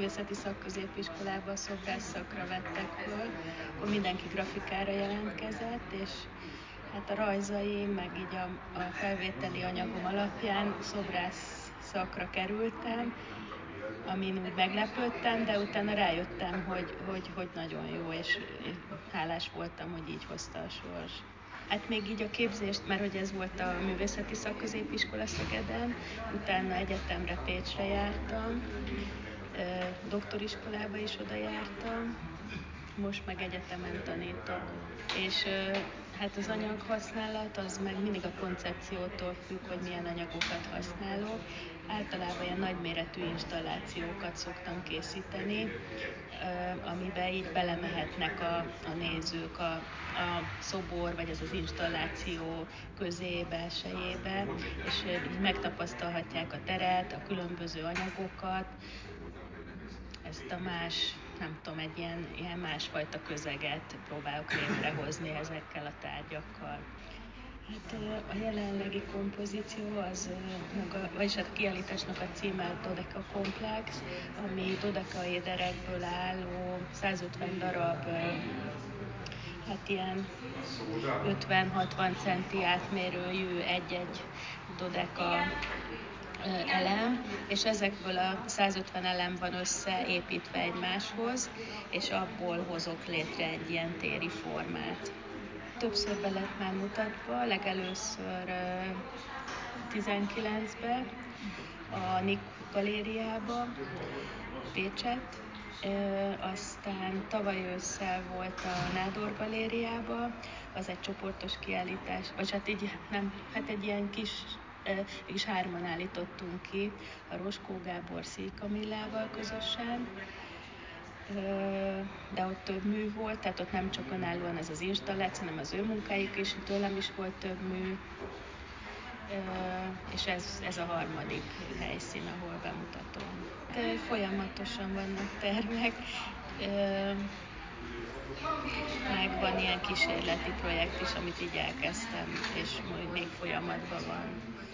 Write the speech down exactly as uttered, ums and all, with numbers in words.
művészeti szakközépiskolában szobrász szakra vettek föl, akkor mindenki grafikára jelentkezett, és hát a rajzaim, meg így a, a felvételi anyagom alapján szobrász szakra kerültem, amin úgy meglepődtem, de utána rájöttem, hogy, hogy, hogy nagyon jó, és hálás voltam, hogy így hozta a sors. Hát még így a képzést, mert hogy ez volt a művészeti szakközépiskola Szegeden, utána egyetemre Pécsre jártam, doktoriskolába is oda jártam, most meg egyetemen tanítok. És hát az anyaghasználat az meg mindig a koncepciótól függ, hogy milyen anyagokat használok. Általában ilyen nagyméretű installációkat szoktam készíteni, amiben így belemehetnek a, a nézők a, a szobor, vagy ez az installáció közé, belsejébe, és megtapasztalhatják a teret, a különböző anyagokat, ezt a más, nem tudom, egy ilyen, ilyen másfajta közeget próbálok létrehozni ezekkel a tárgyakkal. Hát a jelenlegi kompozíció az maga, vagyis a kiállításnak a címe Dodeka Komplex, ami dodekaéderekből álló százötven darab, hát ilyen ötven-hatvan centi átmérőjű egy-egy dodeka elem, és ezekből a százötven elem van összeépítve egymáshoz, és abból hozok létre egy ilyen téri formát. Többször be lett már mutatva, legelőször tizenkilencben a Nik galériába, Pécsett, aztán tavaly ősszel volt a Nádor galériába, az egy csoportos kiállítás, vagy hát így nem, hát egy ilyen kis, és hárman állítottunk ki, a Roskó Gábor Szíj Kamillával közösen, de ott több mű volt, tehát ott nem csak önállóan ez az installáció, hanem az ő munkájuk is, tőlem is volt több mű, és ez, ez a harmadik helyszín, ahol bemutatom. De folyamatosan vannak tervek, meg van ilyen kísérleti projekt is, amit így elkezdtem, és még folyamatban van.